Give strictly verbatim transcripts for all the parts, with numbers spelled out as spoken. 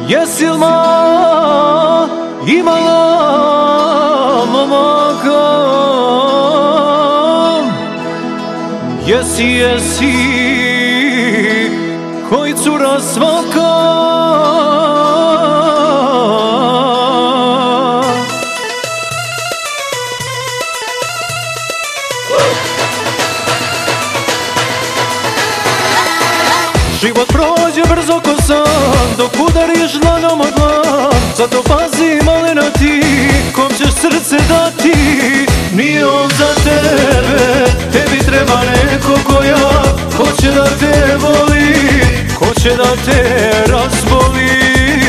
Jesi li ma imala momaka? Jesi, jesi, koji cura svaka? Život prođe brzo ko san, dok udariš dlanom od dlan. Zato pazi malena ti, kom ćeš srce dati. Nije on za tebe, tebi treba neko ko ja. Ko će da te voli, ko će da te razboli.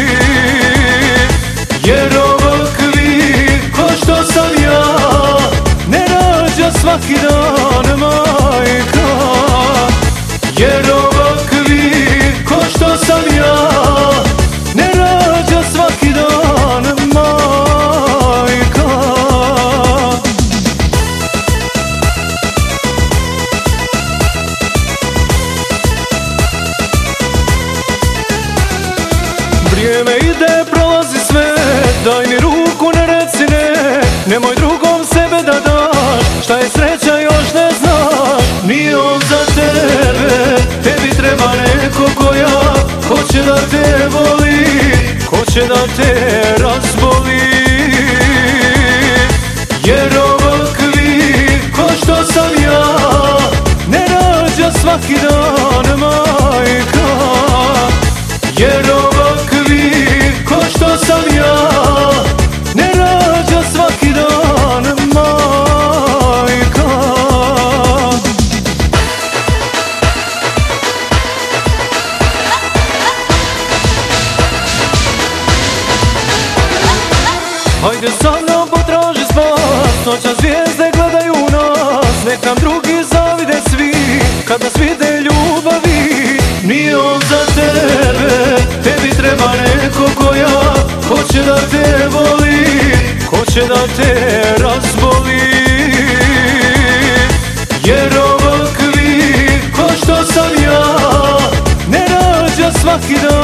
Jer ovakvi, ko što sam ja, ne rađa svaki dan majka. Jer ovakvi, ko što sam ja, ne rađa svaki dan majka. Vrijeme ide, prolazi sve, daj mi ruku, ne reci ne. Nemoj drugom sebe da daš, šta je sreća još ne znaš. Nije on za tebe, tebi treba neko ko ja. Ko će da te voli, ko će da te razboli. Jer ovakvi, ko što sam ja, ne rađa svaki dan majka. Jer ovakvi, ko što sam ja, ne rađa svaki dan majka. Hajde sa mnom potraži spas, noća zvijezde gledaju nas. Nek nam drugi zavide svi, kad nas vide ljubavi. Nije on za tebe, tebi treba neko ko ja. Ko će da te voli, ko će da te razboli. Jer ovakvi, ko što sam ja, ne rađa svaki dan